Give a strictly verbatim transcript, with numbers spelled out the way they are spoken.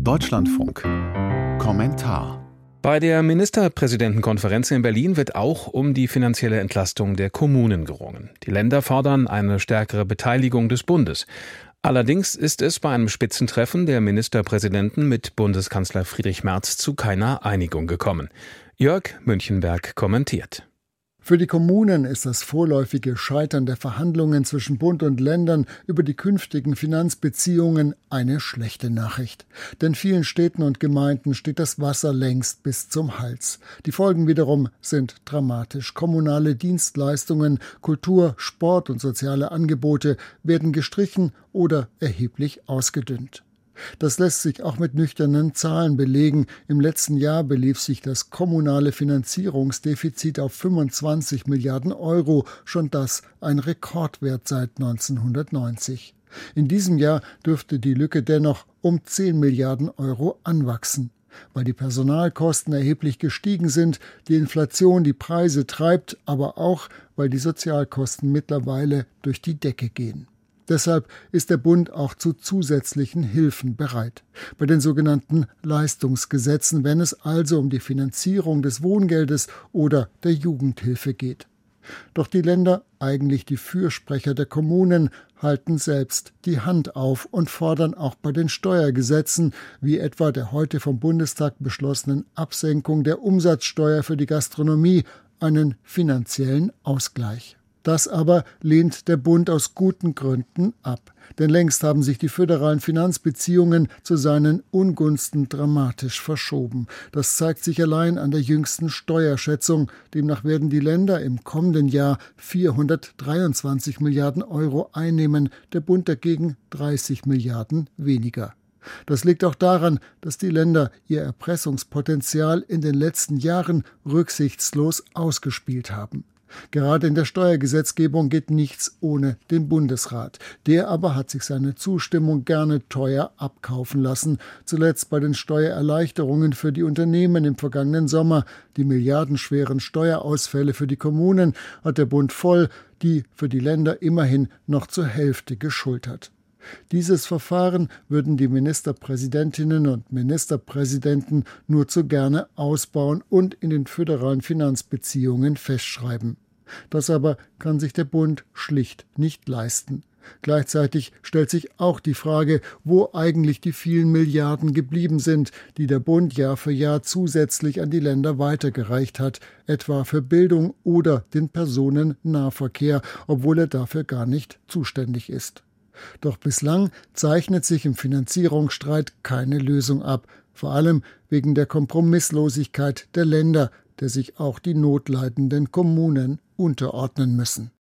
Deutschlandfunk. Kommentar. Bei der Ministerpräsidentenkonferenz in Berlin wird auch um die finanzielle Entlastung der Kommunen gerungen. Die Länder fordern eine stärkere Beteiligung des Bundes. Allerdings ist es bei einem Spitzentreffen der Ministerpräsidenten mit Bundeskanzler Friedrich Merz zu keiner Einigung gekommen. Jörg Münchenberg kommentiert. Für die Kommunen ist das vorläufige Scheitern der Verhandlungen zwischen Bund und Ländern über die künftigen Finanzbeziehungen eine schlechte Nachricht. Denn vielen Städten und Gemeinden steht das Wasser längst bis zum Hals. Die Folgen wiederum sind dramatisch. Kommunale Dienstleistungen, Kultur, Sport und soziale Angebote werden gestrichen oder erheblich ausgedünnt. Das lässt sich auch mit nüchternen Zahlen belegen. Im letzten Jahr belief sich das kommunale Finanzierungsdefizit auf fünfundzwanzig Milliarden Euro, schon das ein Rekordwert seit neunzehnhundertneunzig. In diesem Jahr dürfte die Lücke dennoch um zehn Milliarden Euro anwachsen. Weil die Personalkosten erheblich gestiegen sind, die Inflation die Preise treibt, aber auch, weil die Sozialkosten mittlerweile durch die Decke gehen. Deshalb ist der Bund auch zu zusätzlichen Hilfen bereit. Bei den sogenannten Leistungsgesetzen, wenn es also um die Finanzierung des Wohngeldes oder der Jugendhilfe geht. Doch die Länder, eigentlich die Fürsprecher der Kommunen, halten selbst die Hand auf und fordern auch bei den Steuergesetzen, wie etwa der heute vom Bundestag beschlossenen Absenkung der Umsatzsteuer für die Gastronomie, einen finanziellen Ausgleich. Das aber lehnt der Bund aus guten Gründen ab. Denn längst haben sich die föderalen Finanzbeziehungen zu seinen Ungunsten dramatisch verschoben. Das zeigt sich allein an der jüngsten Steuerschätzung. Demnach werden die Länder im kommenden Jahr vierhundertdreiundzwanzig Milliarden Euro einnehmen, der Bund dagegen dreißig Milliarden weniger. Das liegt auch daran, dass die Länder ihr Erpressungspotenzial in den letzten Jahren rücksichtslos ausgespielt haben. Gerade in der Steuergesetzgebung geht nichts ohne den Bundesrat. Der aber hat sich seine Zustimmung gerne teuer abkaufen lassen. Zuletzt bei den Steuererleichterungen für die Unternehmen im vergangenen Sommer. Die milliardenschweren Steuerausfälle für die Kommunen hat der Bund voll, die für die Länder immerhin noch zur Hälfte geschultert. Dieses Verfahren würden die Ministerpräsidentinnen und Ministerpräsidenten nur zu gerne ausbauen und in den föderalen Finanzbeziehungen festschreiben. Das aber kann sich der Bund schlicht nicht leisten. Gleichzeitig stellt sich auch die Frage, wo eigentlich die vielen Milliarden geblieben sind, die der Bund Jahr für Jahr zusätzlich an die Länder weitergereicht hat, etwa für Bildung oder den Personennahverkehr, obwohl er dafür gar nicht zuständig ist. Doch bislang zeichnet sich im Finanzierungsstreit keine Lösung ab, vor allem wegen der Kompromisslosigkeit der Länder, der sich auch die notleidenden Kommunen unterordnen müssen.